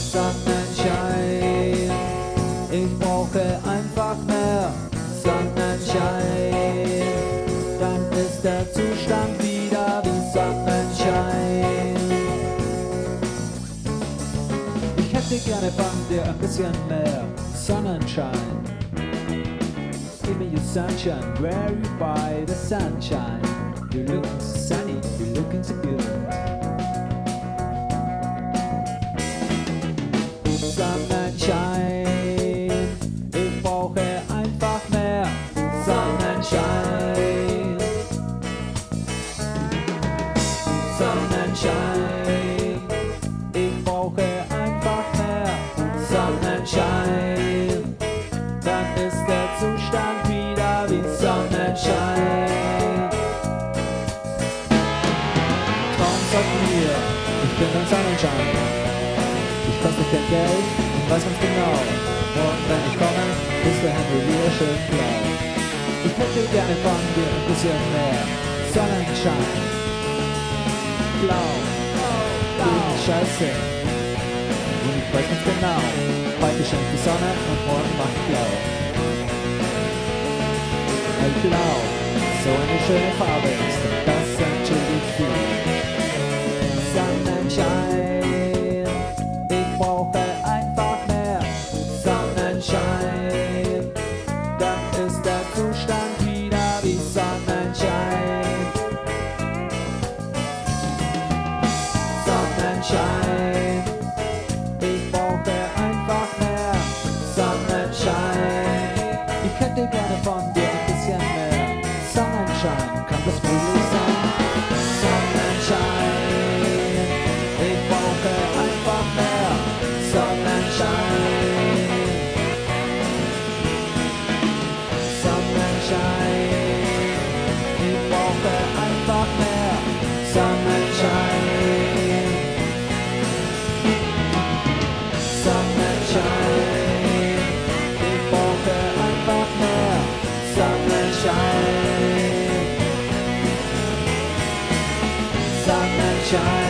Sonnenschein. Ich brauche einfach mehr Sonnenschein. Dann ist der Zustand wieder wie Sonnenschein. Ich hätte gerne von dir ein bisschen mehr Sonnenschein. Give me your sunshine, where you buy the sunshine. You're looking so sunny, you're looking so good. Sonnenschein, ich brauche einfach mehr Sonnenschein. Sonnenschein, ich brauche einfach mehr Sonnenschein. Dann ist der Zustand wieder wie Sonnenschein. Traum sagt mir, ich bin ein Sonnenschein. Ich koste kein Geld und weiß ganz genau. Und wenn ich komme, ist der Himmel wieder schön blau. Ich hätte gerne von dir ein bisschen mehr Sonnenschein. Blau, gegen Scheiße. Und ich weiß ganz genau, heute scheint die Sonne und morgen macht blau. Hellblau, so eine schöne Farbe ist und das entschuldigt viel. Sonnenschein, ich brauche einfach mehr Sonnenschein. Dann ist der Zustand wieder wie Sonnenschein. Sonnenschein, ich brauche einfach mehr Sonnenschein. Ich hätte gerne von dir ein bisschen mehr Sonnenschein. Kann das möglich sein? Sonnenschein, ich brauche einfach mehr Sonnenschein. Sonnenschein, ich brauche einfach mehr Sonnenschein. Sonnenschein, ich brauche einfach mehr Sonnenschein. Sonnenschein.